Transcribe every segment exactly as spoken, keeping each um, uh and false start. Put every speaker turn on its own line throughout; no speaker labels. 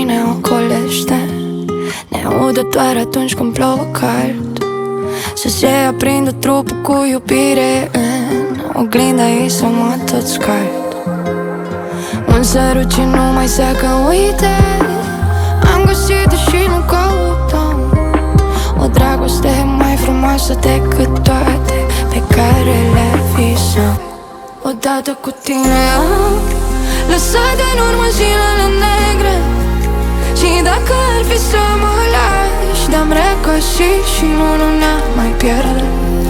ne ocolește, ne udă doar atunci când plouă cald. Să se aprindă trupul cu iubire în oglinda ei să mă tot scald. Un sărut ce nu mai seacă, uite, am găsit-o și nu căutăm o dragoste mai frumoasă decât toate pe care le visăm. Odată cu tine am lăsat în urmă zilele negre, și dacă ar fi să mă lași, te-am regăsit și nu, nu ne-am mai pierde.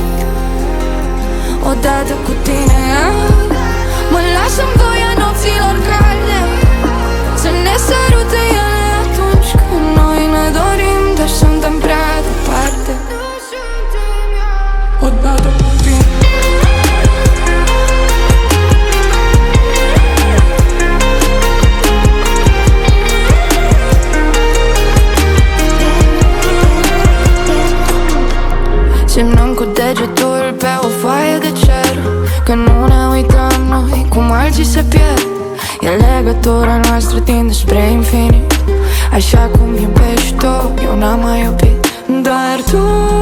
Odată cu tine am mă las în voia nopților calde, să ne sărute ele atunci când noi ne dorim, dar suntem prea departe. Odată cu tine semnăm cu degetul pe o foaie de cer că nu ne uităm noi cum alții se pierd. E legătura noastră tinde spre infinit, așa cum iubești tu, eu n-am mai iubit. Dar tu,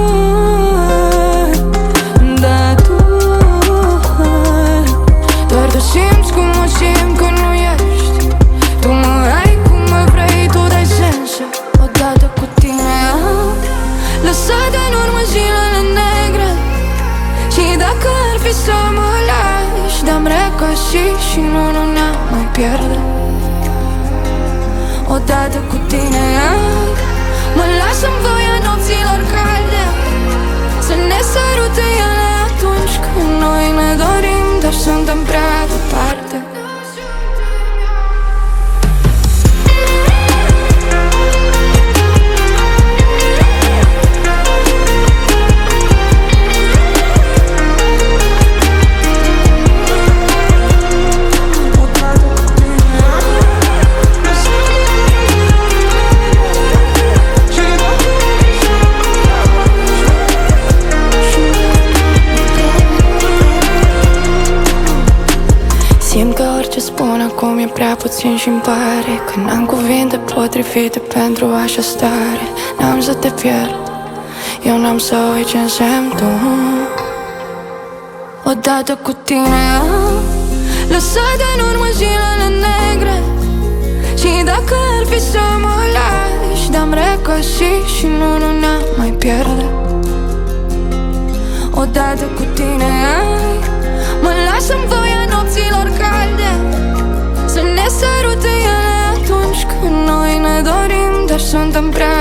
dar tu, doar tu simți cum mă simt că nu ești. Tu mă ai cum mă vrei, tu dai sensul. Odată cu tine am lăsat în urmă zilele negre, și dacă ar fi să mă lași, te-am regăsit și nu, nu ne-am mai pierde. Odată cu tine am mă las în voia nopților calde, să ne sărute ele atunci când noi ne dorim, dar suntem prea departe. Simt că orice spun acum e prea puțin și-mi pare că n-am cuvinte potrivite pentru așa stare. N-am să te pierd, eu n-am să uit ce însemn tu. Odată cu tine am lăsat în urmă zilele negre, și dacă ar fi să mă lași, te-am regăsit și nu, nu ne-am mai pierde. Odată cu tine am mă las în voia nopților calde, să ne sărute ele atunci când noi ne dorim, dar suntem prea